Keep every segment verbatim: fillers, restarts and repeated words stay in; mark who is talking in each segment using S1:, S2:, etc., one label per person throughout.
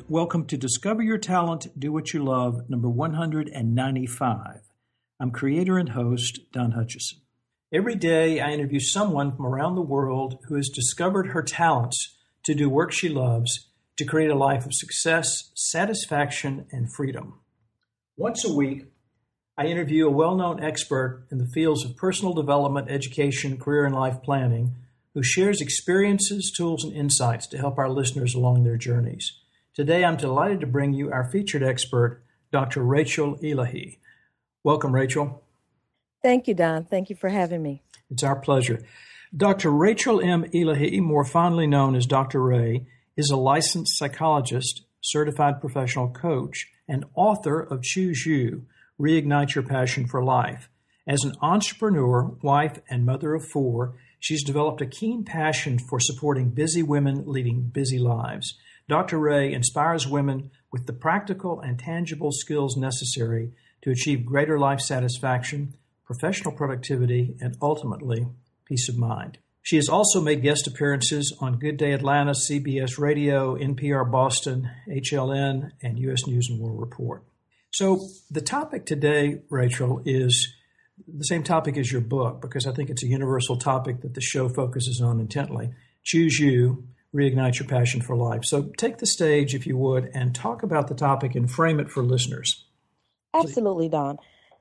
S1: welcome to Discover Your Talent, Do What You Love, number one hundred ninety-five. I'm creator and host, Don Hutchison. Every day, I interview someone from around the world who has discovered her talents to do work she loves, to create a life of success, satisfaction, and freedom. Once a week, I interview a well-known expert in the fields of personal development, education, career, and life planning who shares experiences, tools, and insights to help our listeners along their journeys. Today, I'm delighted to bring you our featured expert, Doctor Rachel Elahy. Welcome, Rachel.
S2: Thank you, Don. Thank you for having me.
S1: It's our pleasure. Doctor Rachel M. Elahy, more fondly known as Doctor Ray, is a licensed psychologist, certified professional coach, and author of Choose You, Reignite Your Passion for Life. As an entrepreneur, wife, and mother of four, she's developed a keen passion for supporting busy women leading busy lives. Doctor Ray inspires women with the practical and tangible skills necessary to achieve greater life satisfaction, professional productivity, and ultimately, peace of mind. She has also made guest appearances on Good Day Atlanta, C B S Radio, N P R Boston, H L N, and U S News and World Report. So the topic today, Rachel, is the same topic as your book, because I think it's a universal topic that the show focuses on intently. Choose You, Reignite Your Passion for Life. So take the stage, if you would, and talk about the topic and frame it for listeners.
S2: Absolutely, Don.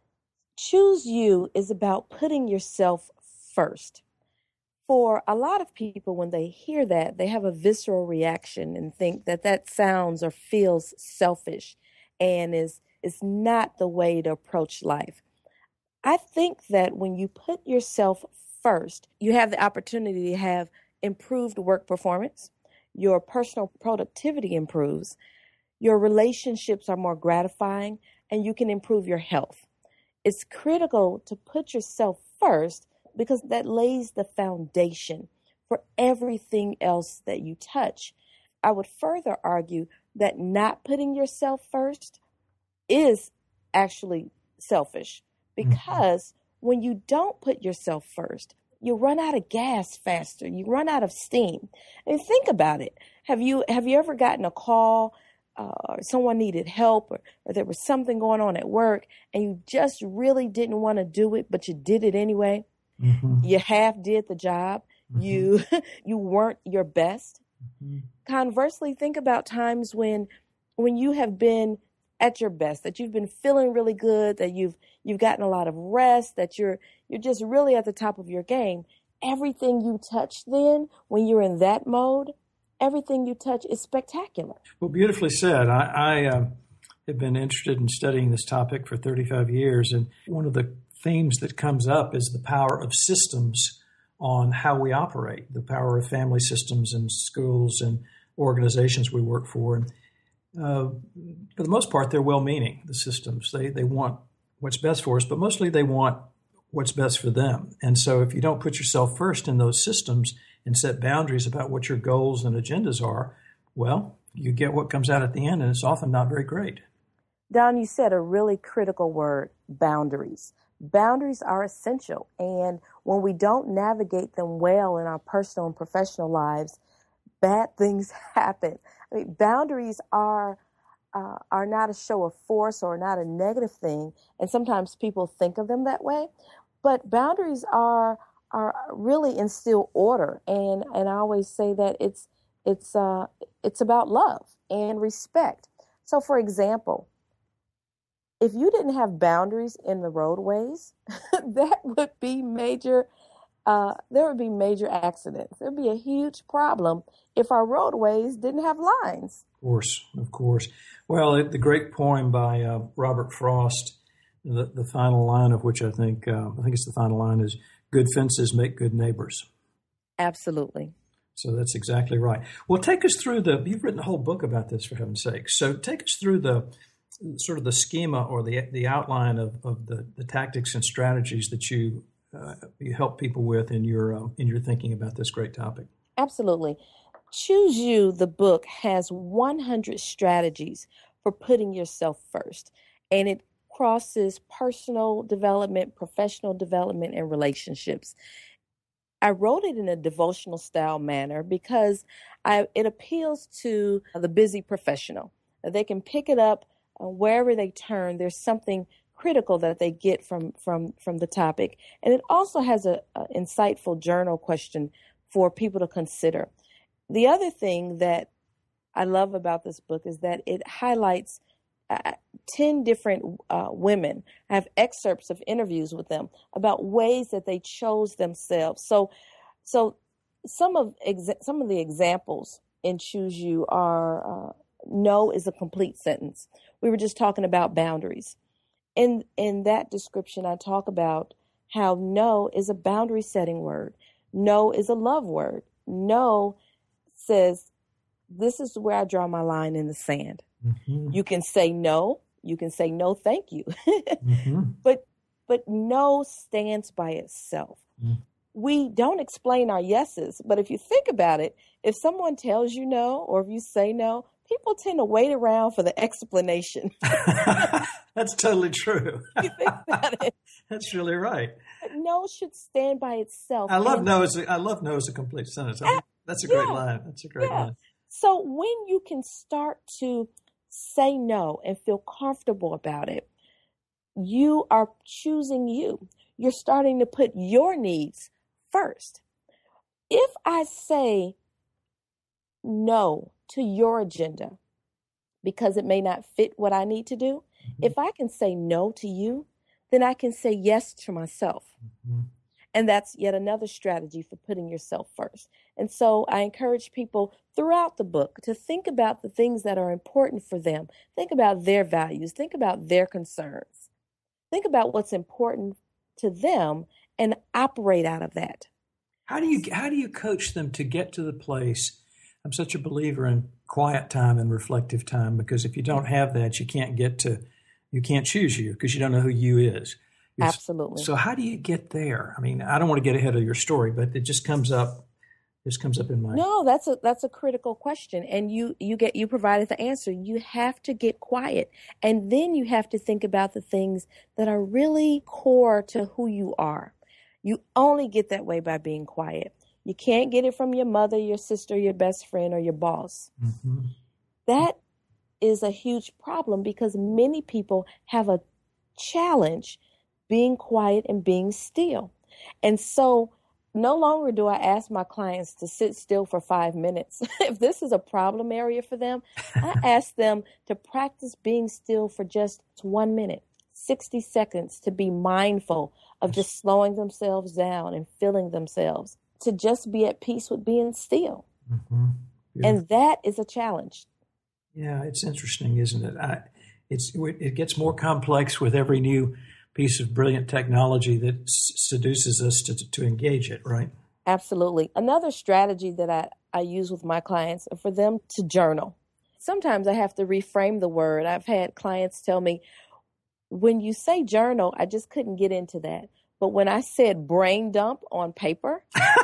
S2: Choose You is about putting yourself first. For a lot of people, when they hear that, they have a visceral reaction and think that that sounds or feels selfish and is, is not the way to approach life. I think that when you put yourself first, you have the opportunity to have improved work performance, your personal productivity improves, your relationships are more gratifying, and you can improve your health. It's critical to put yourself first because that lays the foundation for everything else that you touch. I would further argue that not putting yourself first is actually selfish because mm-hmm. when you don't put yourself first, you run out of gas faster. You run out of steam. And think about it. Have you have you ever gotten a call uh, or someone needed help or, or there was something going on at work and you just really didn't want to do it, but you did it anyway? Mm-hmm. You half did the job. Mm-hmm. You you weren't your best. Mm-hmm. Conversely, think about times when when you have been at your best, that you've been feeling really good, that you've you've gotten a lot of rest, that you're you're just really at the top of your game. Everything you touch then, when you're in that mode, everything you touch is spectacular.
S1: Well, beautifully said. I, I uh, have been interested in studying this topic for thirty-five years, and one of the themes that comes up is the power of systems on how we operate, the power of family systems and schools and organizations we work for. And uh, for the most part, they're well-meaning, the systems. They they want what's best for us, but mostly they want what's best for them. And so if you don't put yourself first in those systems and set boundaries about what your goals and agendas are, well, you get what comes out at the end, and it's often not very great.
S2: Don, you said a really critical word, boundaries. Boundaries are essential, and when we don't navigate them well in our personal and professional lives, bad things happen. I mean, boundaries are uh, are not a show of force or not a negative thing, and sometimes people think of them that way. But boundaries are are really instill order, and and I always say that it's it's uh, it's about love and respect. So, for example, if you didn't have boundaries in the roadways, that would be major. Uh, there would be major accidents. There'd be a huge problem if our roadways didn't have lines.
S1: Of course, of course. Well, it, the great poem by uh, Robert Frost, the, the final line of which I think uh, I think it's the final line is "Good fences make good neighbors."
S2: Absolutely.
S1: So that's exactly right. Well, take us through the. You've written a whole book about this, for heaven's sake. So take us through the. sort of the schema or the the outline of, of the, the tactics and strategies that you uh, you help people with in your uh, in your thinking about this great topic.
S2: Absolutely. Choose You, the book, has one hundred strategies for putting yourself first, and it crosses personal development, professional development, and relationships. I wrote it in a devotional style manner because I, it appeals to the busy professional. They can pick it up uh, wherever they turn. There's something critical that they get from from from the topic. And it also has a, a insightful journal question for people to consider. The other thing that I love about this book is that it highlights uh, ten different uh, women. I have excerpts of interviews with them about ways that they chose themselves. So so some of exa- some of the examples in Choose You are uh, no is a complete sentence. We were just talking about boundaries. In in that description, I talk about how no is a boundary setting word. No is a love word. No says, this is where I draw my line in the sand. Mm-hmm. You can say no. You can say no, thank you. mm-hmm. But but no stands by itself. Mm. We don't explain our yeses, but if you think about it, if someone tells you no or if you say no, people tend to wait around for the explanation.
S1: That's totally true.
S2: You think about it.
S1: That's really right.
S2: But no should stand by itself.
S1: I love no as a, I love no as a complete sentence. I mean, that's a great yeah, line. That's a great yeah. line.
S2: So when you can start to say no and feel comfortable about it, you are choosing you. You're starting to put your needs first. If I say no to your agenda because it may not fit what I need to do, mm-hmm. if I can say no to you, then I can say yes to myself. Mm-hmm. And that's yet another strategy for putting yourself first. And so I encourage people throughout the book to think about the things that are important for them. Think about their values. Think about their concerns. Think about what's important to them and operate out of that.
S1: How do you how do you coach them to get to the place? I'm such a believer in quiet time and reflective time, because if you don't have that, you can't get to, you can't choose you because you don't know who you is. It's,
S2: Absolutely.
S1: So how do you get there? I mean, I don't want to get ahead of your story, but it just comes up. This comes up in my.
S2: No, that's a that's a critical question, and you you get you provided the answer. You have to get quiet, and then you have to think about the things that are really core to who you are. You only get that way by being quiet. You can't get it from your mother, your sister, your best friend, or your boss. Mm-hmm. That is a huge problem because many people have a challenge being quiet and being still. And so no longer do I ask my clients to sit still for five minutes. If this is a problem area for them, I ask them to practice being still for just one minute, sixty seconds, to be mindful of just slowing themselves down and feeling themselves, to just be at peace with being still. Mm-hmm. Yeah. And that is a challenge.
S1: Yeah, it's interesting, isn't it? I, it's it gets more complex with every new piece of brilliant technology that s- seduces us to, to engage it, right?
S2: Absolutely. Another strategy that I, I use with my clients are for them to journal. Sometimes I have to reframe the word. I've had clients tell me, when you say journal, I just couldn't get into that. But when I said brain dump on paper,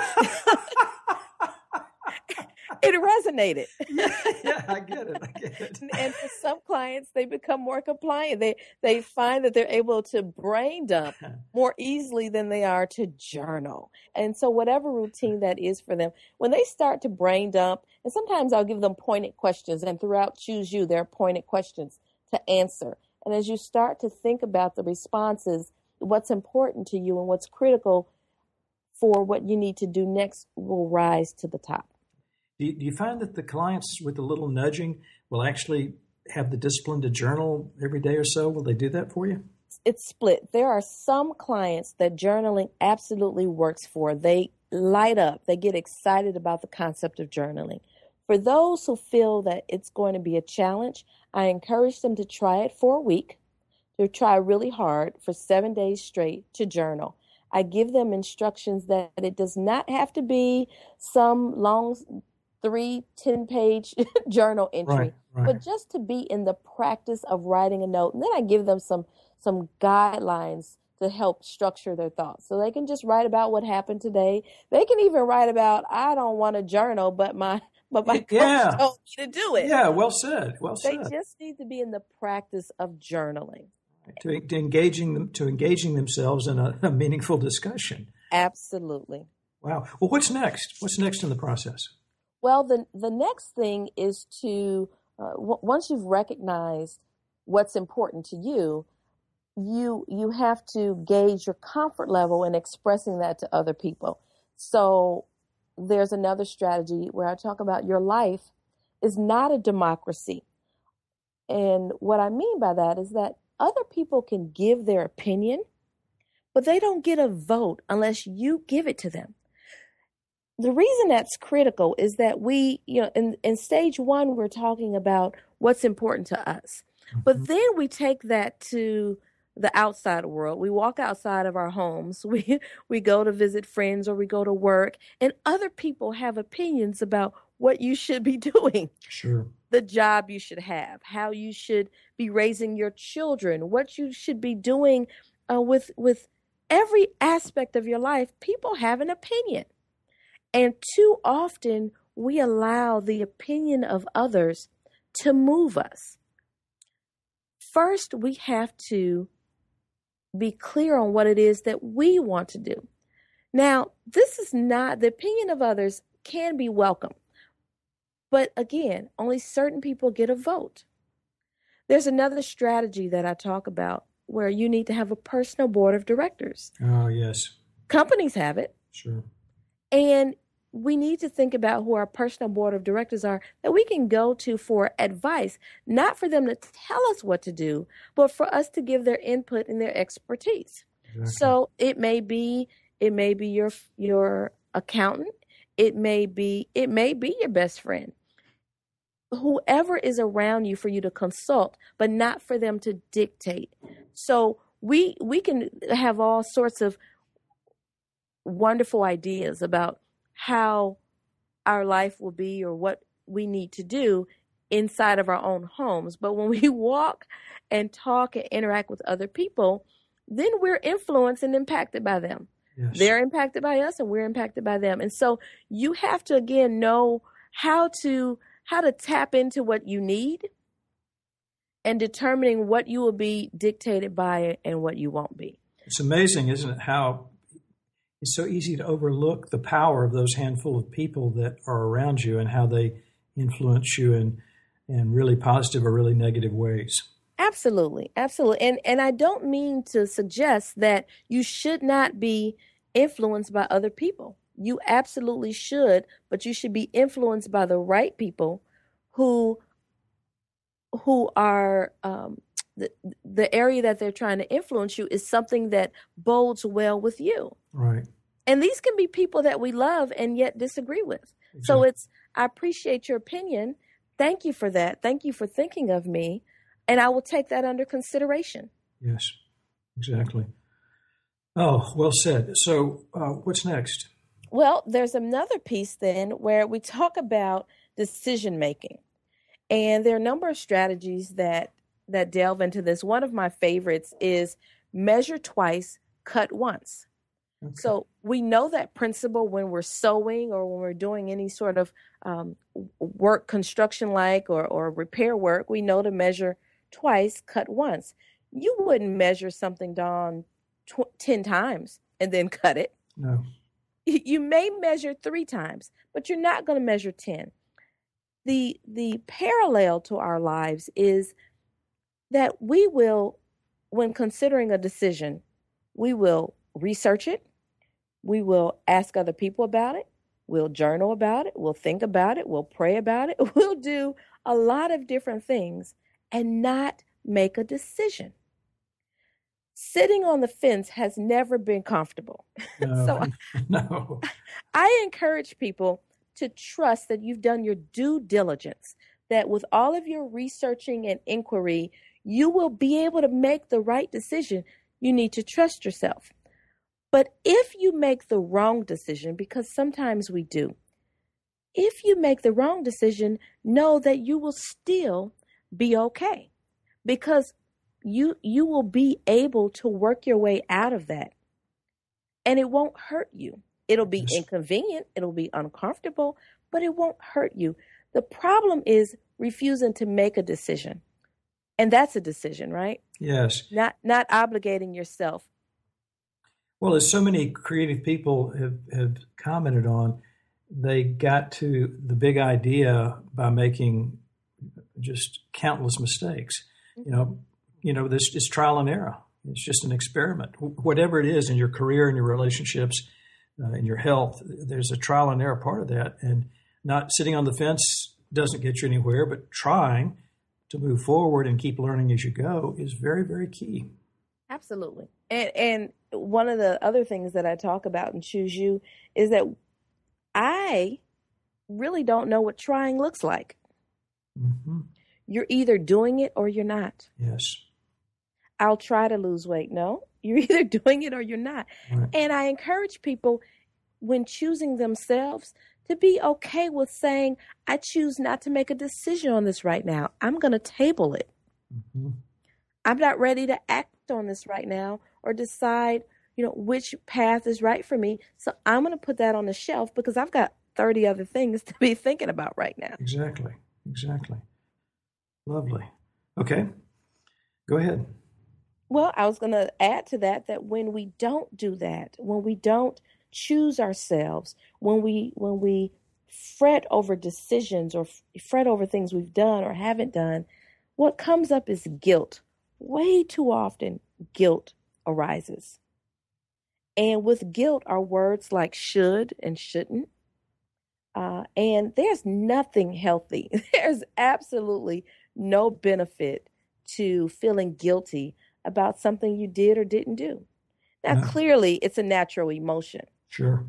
S2: it resonated.
S1: Yeah, yeah, I get it. I get it.
S2: And for some clients, they become more compliant. They they find that they're able to brain dump more easily than they are to journal. And so whatever routine that is for them, when they start to brain dump, and sometimes I'll give them pointed questions, and throughout Choose You, there are pointed questions to answer. And as you start to think about the responses, what's important to you and what's critical for what you need to do next will rise to the top.
S1: Do you, do you find that the clients with a little nudging will actually have the discipline to journal every day or so? Will they do that for you?
S2: It's split. There are some clients that journaling absolutely works for. They light up. They get excited about the concept of journaling. For those who feel that it's going to be a challenge, I encourage them to try it for a week, to try really hard for seven days straight to journal. I give them instructions that it does not have to be some long three, ten-page journal entry,
S1: right, right.
S2: but just to be in the practice of writing a note. And then I give them some some guidelines to help structure their thoughts. So they can just write about what happened today. They can even write about, I don't want to journal, but my but my coach
S1: yeah.
S2: told me to do it.
S1: Yeah, well said. Well
S2: they
S1: said.
S2: They just need to be in the practice of journaling.
S1: To, to engaging them, to engaging themselves in a, a meaningful discussion.
S2: Absolutely.
S1: Wow. Well, what's next? What's next in the process?
S2: Well, the the next thing is to uh, w- once you've recognized what's important to you, you you have to gauge your comfort level in expressing that to other people. So there's another strategy where I talk about your life is not a democracy. And what I mean by that is that other people can give their opinion, but they don't get a vote unless you give it to them. The reason that's critical is that we, you know, in, in stage one, we're talking about what's important to us. But then we take that to the outside world. We walk outside of our homes. We we go to visit friends or we go to work, and other people have opinions about what you should be doing.
S1: Sure.
S2: The job you should have, how you should be raising your children, what you should be doing uh, with with every aspect of your life. People have an opinion. And too often we allow the opinion of others to move us. First, we have to be clear on what it is that we want to do. Now, this is not, the opinion of others can be welcome. But again, only certain people get a vote. There's another strategy that I talk about where you need to have a personal board of directors.
S1: Oh, yes.
S2: Companies have it.
S1: Sure.
S2: And we need to think about who our personal board of directors are that we can go to for advice, not for them to tell us what to do, but for us to give their input and their expertise. Exactly. So it may be, it may be your, your accountant. It may be, it may be your best friend. Whoever is around you for you to consult, but not for them to dictate. So we, we can have all sorts of wonderful ideas about how our life will be or what we need to do inside of our own homes. But when we walk and talk and interact with other people, then we're influenced and impacted by them.
S1: Yes.
S2: They're impacted by us and we're impacted by them. And so you have to, again, know how to how to tap into what you need and determining what you will be dictated by and what you won't be.
S1: It's amazing, isn't it, how it's so easy to overlook the power of those handful of people that are around you and how they influence you in, in really positive or really negative ways.
S2: Absolutely. Absolutely. And and I don't mean to suggest that you should not be influenced by other people. You absolutely should, but you should be influenced by the right people who who are um, the, the area that they're trying to influence you is something that bodes well with you.
S1: Right.
S2: And these can be people that we love and yet disagree with. Exactly. So it's, I appreciate your opinion. Thank you for that. Thank you for thinking of me. And I will take that under consideration.
S1: Yes, exactly. Oh, well said. So uh, what's next?
S2: Well, there's another piece then where we talk about decision making. And there are a number of strategies that that delve into this. One of my favorites is measure twice, cut once. Okay. So we know that principle when we're sewing or when we're doing any sort of um, work, construction like or, or repair work, we know to measure twice, cut once. You wouldn't measure something, Dawn, tw- ten times and then cut it.
S1: No.
S2: You may measure three times, but you're not going to measure ten. The the parallel to our lives is that we will, when considering a decision, we will research it. We will ask other people about it. We'll journal about it. We'll think about it. We'll pray about it. We'll do a lot of different things and not make a decision. Sitting on the fence has never been comfortable.
S1: No,
S2: so
S1: no.
S2: I encourage people to trust that you've done your due diligence, that with all of your researching and inquiry, you will be able to make the right decision. You need to trust yourself. But if you make the wrong decision, because sometimes we do, if you make the wrong decision, know that you will still be okay, because you you will be able to work your way out of that, and it won't hurt you. It'll be yes. inconvenient, it'll be uncomfortable, but it won't hurt you. The problem is refusing to make a decision, and that's a decision, right?
S1: Yes.
S2: Not not obligating yourself.
S1: Well, as so many creative people have, have commented on, they got to the big idea by making just countless mistakes. You know, you know, this is trial and error. It's just an experiment. Whatever it is in your career, in your relationships, uh, in your health, there's a trial and error part of that. And not sitting on the fence doesn't get you anywhere, but trying to move forward and keep learning as you go is very, very key.
S2: Absolutely. And and one of the other things that I talk about in Choose You is that I really don't know what trying looks like.
S1: Mm-hmm.
S2: You're either doing it or you're not.
S1: Yes.
S2: I'll try to lose weight. No, you're either doing it or you're not.
S1: Right.
S2: And I encourage people when choosing themselves to be okay with saying, I choose not to make a decision on this right now. I'm going to table it.
S1: Mm-hmm.
S2: I'm not ready to act on this right now or decide, you know, which path is right for me. So I'm going to put that on the shelf because I've got thirty other things to be thinking about right now.
S1: Exactly. Exactly. Lovely. Okay. Go ahead.
S2: Well, I was going to add to that that when we don't do that, when we don't choose ourselves, when we when we fret over decisions or f- fret over things we've done or haven't done, what comes up is guilt. Way too often, guilt arises. And with guilt are words like should and shouldn't. Uh, and there's nothing healthy. There's absolutely no benefit to feeling guilty about something you did or didn't do. Now,
S1: No.
S2: clearly, it's a natural emotion,
S1: Sure.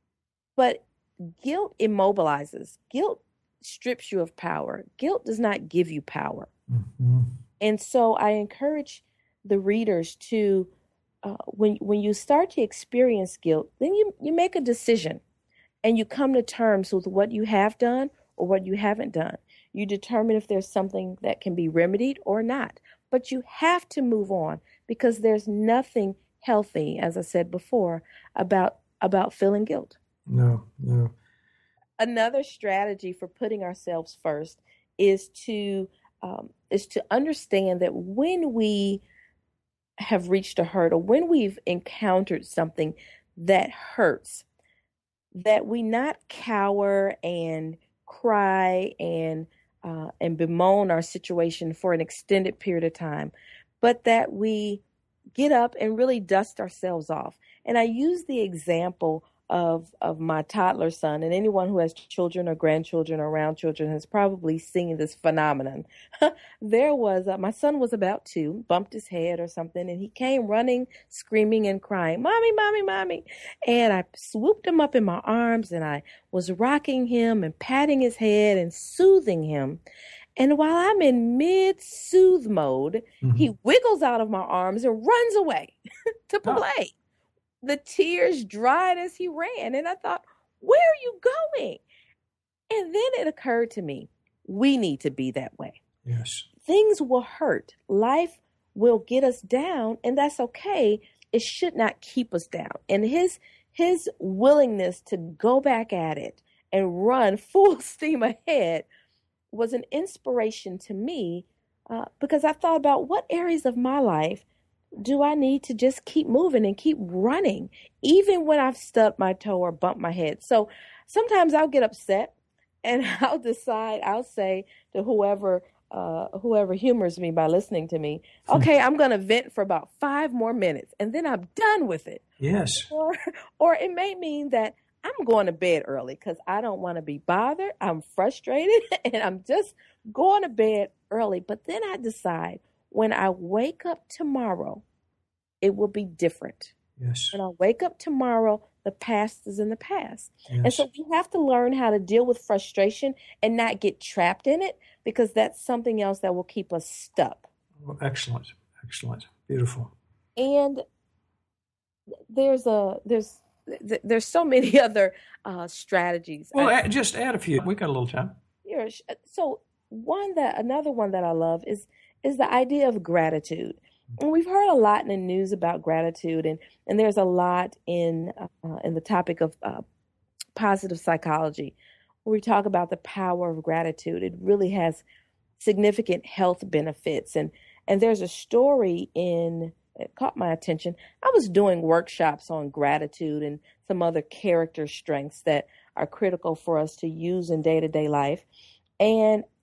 S2: but guilt immobilizes. Guilt strips you of power. Guilt does not give you power.
S1: Mm-hmm.
S2: And so I encourage the readers to, uh, when when you start to experience guilt, then you, you make a decision and you come to terms with what you have done or what you haven't done. You determine if there's something that can be remedied or not. But you have to move on because there's nothing healthy, as I said before, about about feeling guilt.
S1: No, no.
S2: Another strategy for putting ourselves first is to um, is to understand that when we have reached a hurt or when we've encountered something that hurts, that we not cower and cry and uh, and bemoan our situation for an extended period of time, but that we get up and really dust ourselves off. And I use the example of of my toddler son, and anyone who has children or grandchildren or around children has probably seen this phenomenon. There was, uh, my son was about two, bumped his head or something, and he came running, screaming and crying, "Mommy, mommy, mommy." And I swooped him up in my arms and I was rocking him and patting his head and soothing him. And while I'm in mid-soothe mode,
S1: Mm-hmm.
S2: he wiggles out of my arms and runs away to
S1: Oh.
S2: play. The tears dried as he ran. And I thought, where are you going? And then it occurred to me, we need to be that way.
S1: Yes.
S2: Things will hurt. Life will get us down, and that's okay. It should not keep us down. And his his willingness to go back at it and run full steam ahead was an inspiration to me uh, because I thought about what areas of my life do I need to just keep moving and keep running, even when I've stubbed my toe or bumped my head. So sometimes I'll get upset and I'll decide, I'll say to whoever uh, whoever humors me by listening to me, okay, I'm going to vent for about five more minutes and then I'm done with it.
S1: Yes.
S2: Or, or it may mean that I'm going to bed early because I don't want to be bothered. I'm frustrated and I'm just going to bed early. But then I decide when I wake up tomorrow, it will be different.
S1: Yes.
S2: When I wake up tomorrow, the past is in the past.
S1: Yes.
S2: And so we have to learn how to deal with frustration and not get trapped in it because that's something else that will keep us stuck.
S1: Well, excellent. Excellent. Beautiful.
S2: And there's a there's there's so many other uh, strategies.
S1: Well,
S2: I,
S1: add, just add a few. We got a little time.
S2: Here, so one that another one that I love is is the idea of gratitude. And we've heard a lot in the news about gratitude, and, and there's a lot in uh, in the topic of uh, positive psychology, where we talk about the power of gratitude. It really has significant health benefits, and and there's a story in it caught my attention. I was doing workshops on gratitude and some other character strengths that are critical for us to use in day-to-day life. And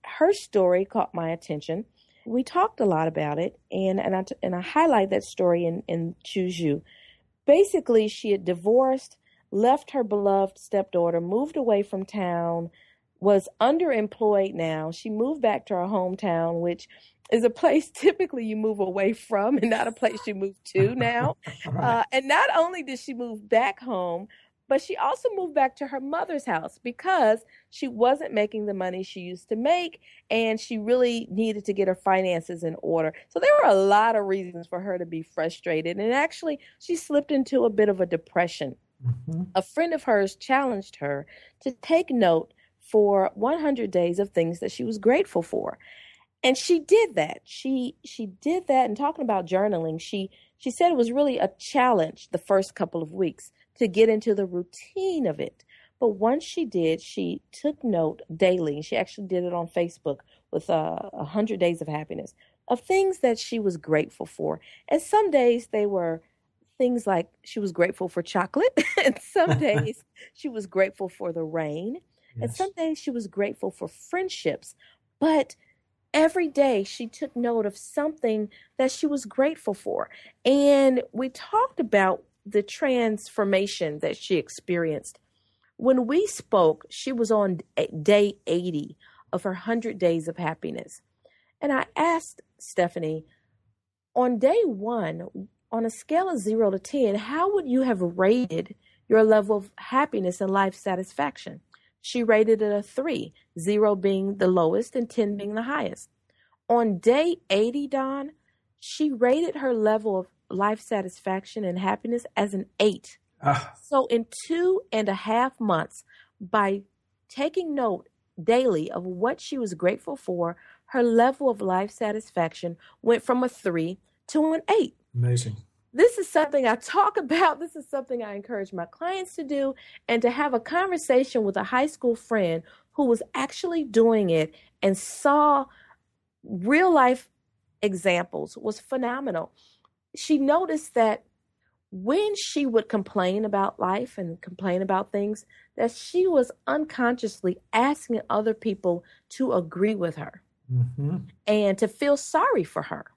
S2: her story caught my attention. We talked a lot about it, and, and, I, and I highlight that story in, in Choose You. Basically, she had divorced, left her beloved stepdaughter, moved away from town, was underemployed now. She moved back to her hometown, which is a place typically you move away from and not a place you move to now.
S1: Right.
S2: Uh, and not only did she move back home, but she also moved back to her mother's house because she wasn't making the money she used to make, and she really needed to get her finances in order. So there were a lot of reasons for her to be frustrated. And actually, she slipped into a bit of a depression. Mm-hmm. A friend of hers challenged her to take note for one hundred days of things that she was grateful for. And she did that. She she did that. And talking about journaling, she she said it was really a challenge the first couple of weeks to get into the routine of it. But once she did, she took note daily. She actually did it on Facebook with uh, one hundred Days of Happiness of things that she was grateful for. And some days they were things like she was grateful for chocolate. And some days she was grateful for the rain. Yes. And some days she was grateful for friendships. But every day she took note of something that she was grateful for. And we talked about the transformation that she experienced. When we spoke, she was on day eighty of her one hundred Days of Happiness. And I asked Stephanie, on day one, on a scale of zero to ten, how would you have rated your level of happiness and life satisfaction? She rated it a three, zero being the lowest and ten being the highest. On day eighty, Don, she rated her level of life satisfaction and happiness as an eight. Ah. So in two and a half months, by taking note daily of what she was grateful for, her level of life satisfaction went from a three to an eight.
S1: Amazing.
S2: This is something I talk about. This is something I encourage my clients to do, and to have a conversation with a high school friend who was actually doing it and saw real life examples was phenomenal. She noticed that when she would complain about life and complain about things, that she was unconsciously asking other people to agree with her mm-hmm. and to feel sorry for her.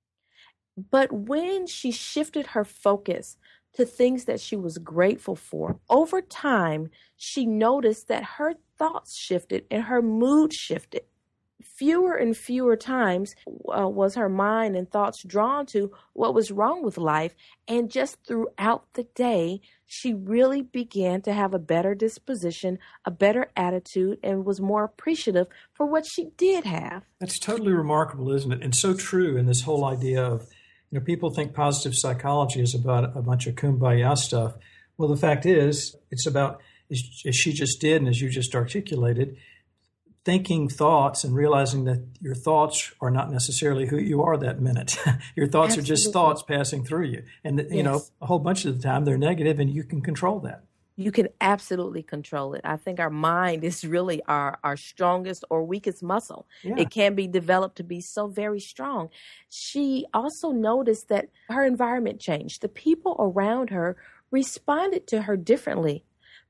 S2: But when she shifted her focus to things that she was grateful for, over time, she noticed that her thoughts shifted and her mood shifted. Fewer and fewer times uh, was her mind and thoughts drawn to what was wrong with life. And just throughout the day, she really began to have a better disposition, a better attitude, and was more appreciative for what she did have.
S1: That's totally remarkable, isn't it? And so true in this whole idea of, you know, people think positive psychology is about a bunch of kumbaya stuff. Well, the fact is, it's about, as she just did and as you just articulated, thinking thoughts and realizing that your thoughts are not necessarily who you are that minute. Your thoughts Absolutely. Are just thoughts passing through you. And, you yes. know, a whole bunch of the time they're negative, and you can control that.
S2: You can absolutely control it. I think our mind is really our, our strongest or weakest muscle. Yeah. It can be developed to be so very strong. She also noticed that her environment changed. The people around her responded to her differently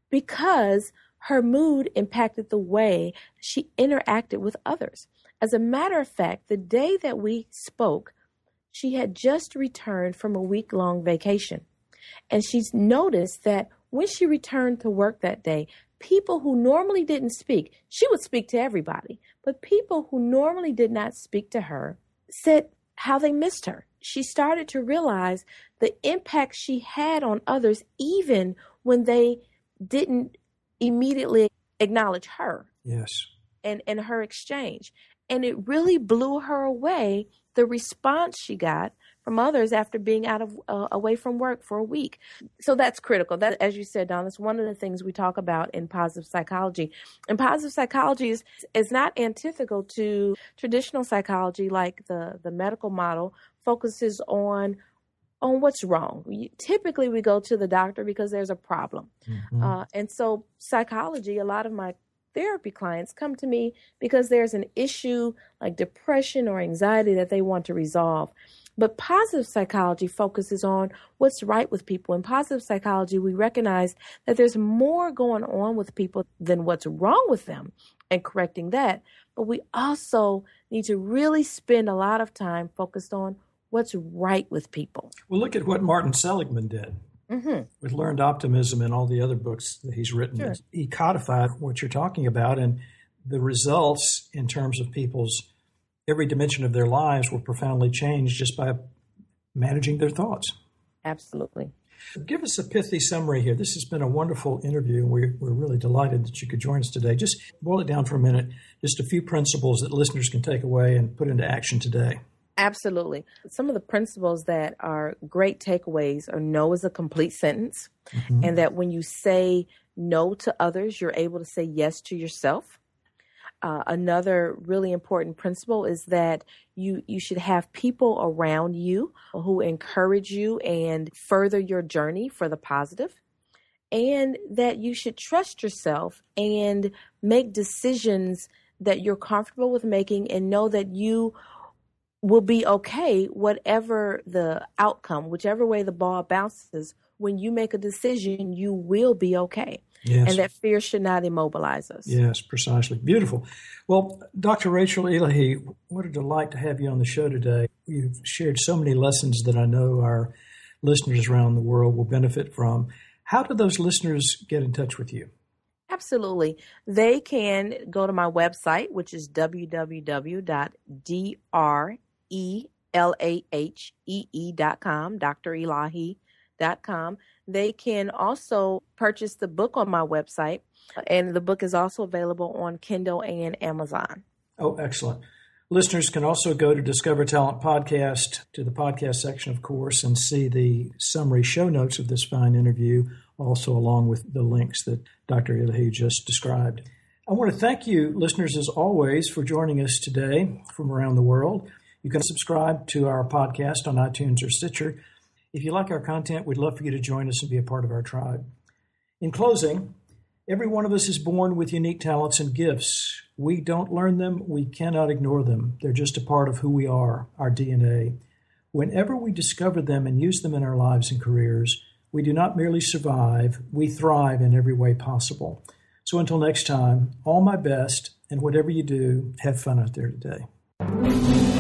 S2: because her mood impacted the way she interacted with others. As a matter of fact, the day that we spoke, she had just returned from a week-long vacation. And she's noticed that when she returned to work that day, people who normally didn't speak, she would speak to everybody, but people who normally did not speak to her said how they missed her. She started to realize the impact she had on others, even when they didn't immediately acknowledge her.
S1: Yes.
S2: And, and her exchange. And it really blew her away, the response she got from others after being out of uh, away from work for a week. So that's critical. That, as you said, Don, that's one of the things we talk about in positive psychology. And positive psychology is, is not antithetical to traditional psychology, like the, the medical model focuses on on what's wrong. We, typically, we go to the doctor because there's a problem. Mm-hmm. Uh, and so psychology, a lot of my therapy clients come to me because there's an issue like depression or anxiety that they want to resolve. But positive psychology focuses on what's right with people. In positive psychology, we recognize that there's more going on with people than what's wrong with them and correcting that. but we also need to really spend a lot of time focused on what's right with people.
S1: Well, look at what Martin Seligman did mm-hmm. with Learned Optimism and all the other books that he's written. Sure. He codified what you're talking about, and the results in terms of people's every dimension of their lives were profoundly changed just by managing their thoughts.
S2: Absolutely.
S1: Give us a pithy summary here. This has been a wonderful interview, and we're, we're really delighted that you could join us today. Just boil it down for a minute, just a few principles that listeners can take away and put into action today.
S2: Absolutely. Some of the principles that are great takeaways are no is a complete sentence, mm-hmm. and that when you say no to others, you're able to say yes to yourself. Uh, another really important principle is that you you should have people around you who encourage you and further your journey for the positive, and that you should trust yourself and make decisions that you're comfortable with making and know that you will be okay whatever the outcome, whichever way the ball bounces. When you make a decision, you will be okay. Yes. And that fear should not immobilize us.
S1: Yes, precisely. Beautiful. Well, Doctor Rachel Elahy, what a delight to have you on the show today. You've shared so many lessons that I know our listeners around the world will benefit from. How do those listeners get in touch with you?
S2: Absolutely. They can go to my website, which is w w w dot d r e l a h e e dot com, D R Elahy dot com. They can also purchase the book on my website, and the book is also available on Kindle and Amazon.
S1: Oh, excellent. Listeners can also go to Discover Talent Podcast, to the podcast section, of course, and see the summary show notes of this fine interview, also along with the links that Doctor Elahy just described. I want to thank you, listeners, as always, for joining us today from around the world. You can subscribe to our podcast on iTunes or Stitcher. If you like our content, we'd love for you to join us and be a part of our tribe. In closing, every one of us is born with unique talents and gifts. We don't learn them. We cannot ignore them. They're just a part of who we are, our D N A. Whenever we discover them and use them in our lives and careers, we do not merely survive, we thrive in every way possible. So until next time, all my best, and whatever you do, have fun out there today.